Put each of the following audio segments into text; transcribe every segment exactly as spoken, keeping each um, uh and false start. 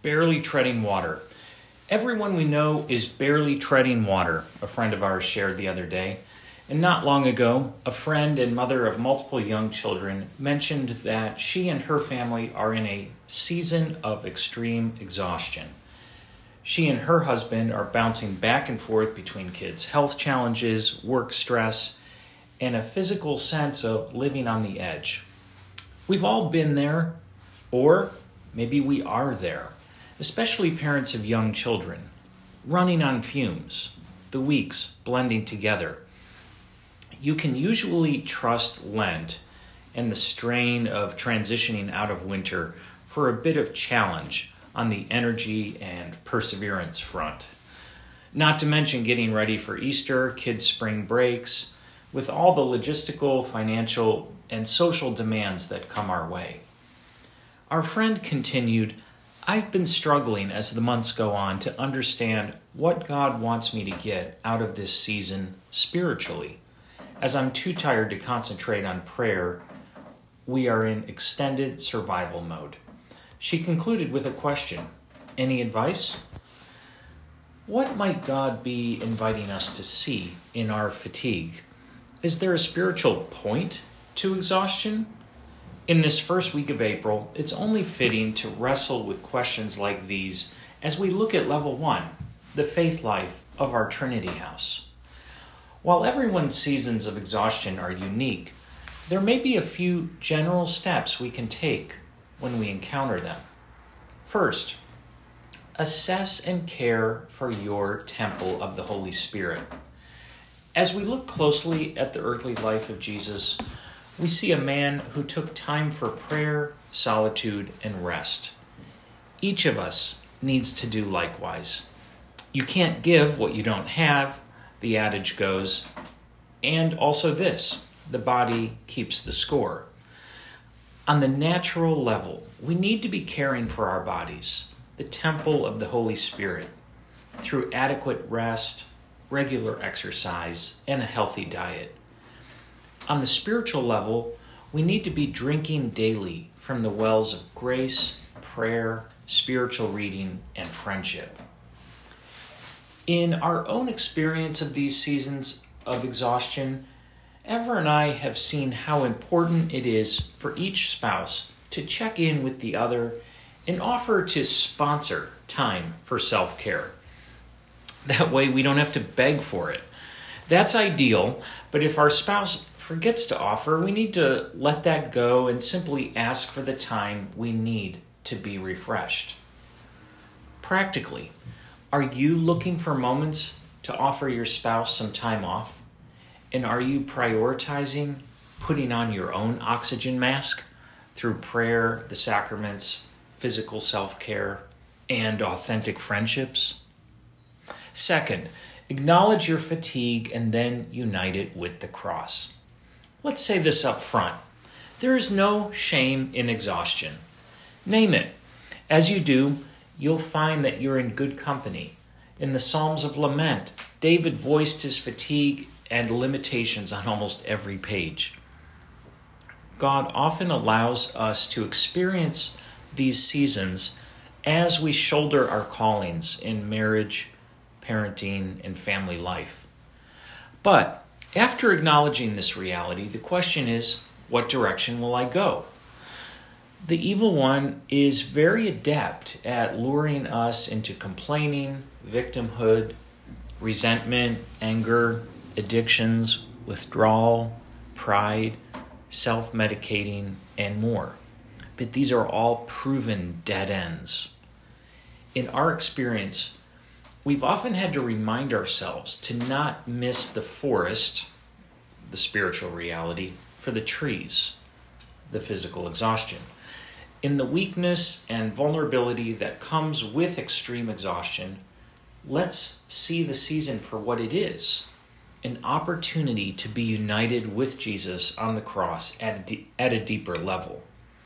barely treading water. Everyone we know is barely treading water, a friend of ours shared the other day. And not long ago, a friend and mother of multiple young children mentioned that she and her family are in a season of extreme exhaustion. She and her husband are bouncing back and forth between kids' health challenges, work stress, and a physical sense of living on the edge. We've all been there, or maybe we are there, especially parents of young children, running on fumes, the weeks blending together. You can usually trust Lent and the strain of transitioning out of winter for a bit of challenge on the energy and perseverance front. Not to mention getting ready for Easter, kids' spring breaks, with all the logistical, financial, and social demands that come our way. Our friend continued, I've been struggling as the months go on to understand what God wants me to get out of this season spiritually. As I'm too tired to concentrate on prayer, we are in extended survival mode. She concluded with a question. Any advice? What might God be inviting us to see in our fatigue? Is there a spiritual point to exhaustion? In this first week of April, it's only fitting to wrestle with questions like these as we look at level one, the faith life of our Trinity House. While everyone's seasons of exhaustion are unique, there may be a few general steps we can take when we encounter them. First, assess and care for your temple of the Holy Spirit. As we look closely at the earthly life of Jesus, we see a man who took time for prayer, solitude, and rest. Each of us needs to do likewise. You can't give what you don't have, the adage goes, and also this, the body keeps the score. On the natural level, we need to be caring for our bodies, the temple of the Holy Spirit, through adequate rest, regular exercise, and a healthy diet. On the spiritual level, we need to be drinking daily from the wells of grace, prayer, spiritual reading, and friendship. In our own experience of these seasons of exhaustion, Ever and I have seen how important it is for each spouse to check in with the other and offer to sponsor time for self-care. That way we don't have to beg for it. That's ideal, but if our spouse forgets to offer, we need to let that go and simply ask for the time we need to be refreshed. Practically, are you looking for moments to offer your spouse some time off? And are you prioritizing putting on your own oxygen mask through prayer, the sacraments, physical self-care, and authentic friendships? Second, acknowledge your fatigue and then unite it with the cross. Let's say this up front. There is no shame in exhaustion. Name it. As you do, you'll find that you're in good company. In the Psalms of Lament, David voiced his fatigue and limitations on almost every page. God often allows us to experience these seasons as we shoulder our callings in marriage, parenting, and family life. But after acknowledging this reality, the question is, what direction will I go? The evil one is very adept at luring us into complaining, victimhood, resentment, anger, addictions, withdrawal, pride, self-medicating, and more. But these are all proven dead ends. In our experience, we've often had to remind ourselves to not miss the forest, the spiritual reality, for the trees, the physical exhaustion. In the weakness and vulnerability that comes with extreme exhaustion, let's see the season for what it is, an opportunity to be united with Jesus on the cross at a, de- at a deeper level.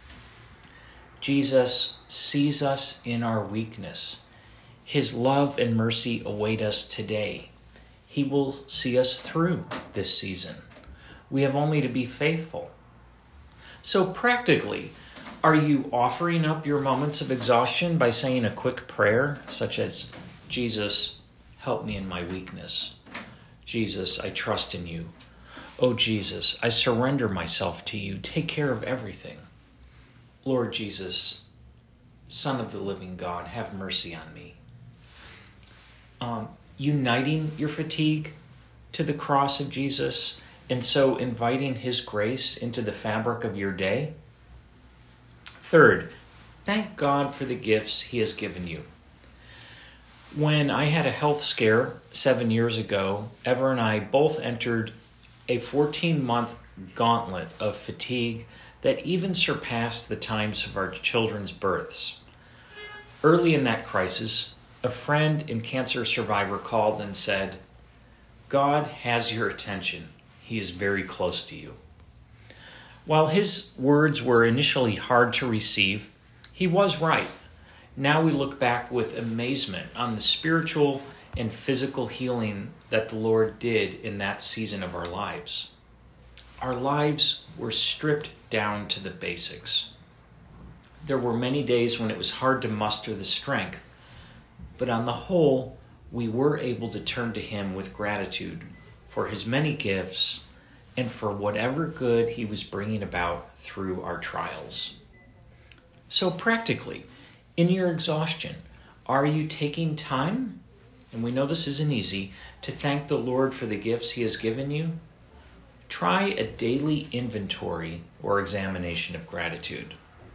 Jesus sees us in our weakness. His love and mercy await us today. He will see us through this season. We have only to be faithful. So practically, Are you offering up your moments of exhaustion by saying a quick prayer, such as, Jesus, help me in my weakness. Jesus, I trust in you. Oh, Jesus, I surrender myself to you. Take care of everything. Lord Jesus, Son of the living God, have mercy on me. Um, uniting your fatigue to the cross of Jesus, and so inviting his grace into the fabric of your day. Third, thank God for the gifts he has given you. When I had a health scare seven years ago, Ever and I both entered a fourteen-month gauntlet of fatigue that even surpassed the times of our children's births. Early in that crisis, a friend and cancer survivor called and said, God has your attention. He is very close to you. While his words were initially hard to receive, he was right. Now we look back with amazement on the spiritual and physical healing that the Lord did in that season of our lives. Our lives were stripped down to the basics. There were many days when it was hard to muster the strength, but on the whole, we were able to turn to him with gratitude for his many gifts and for whatever good he was bringing about through our trials. So practically, in your exhaustion, are you taking time, and we know this isn't easy, to thank the Lord for the gifts he has given you? Try a daily inventory or examination of gratitude.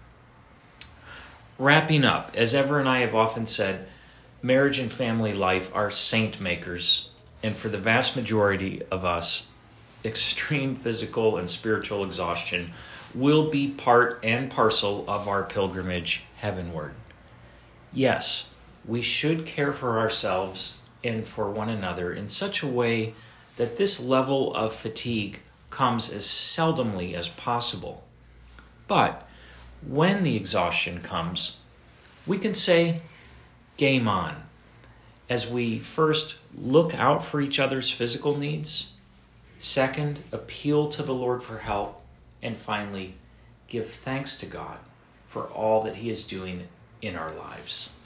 Wrapping up, as Ever and I have often said, marriage and family life are saint makers, and for the vast majority of us, extreme physical and spiritual exhaustion will be part and parcel of our pilgrimage heavenward. Yes, we should care for ourselves and for one another in such a way that this level of fatigue comes as seldomly as possible. But when the exhaustion comes, we can say, game on, as we first look out for each other's physical needs, second, appeal to the Lord for help, and finally, give thanks to God for all that he is doing in our lives.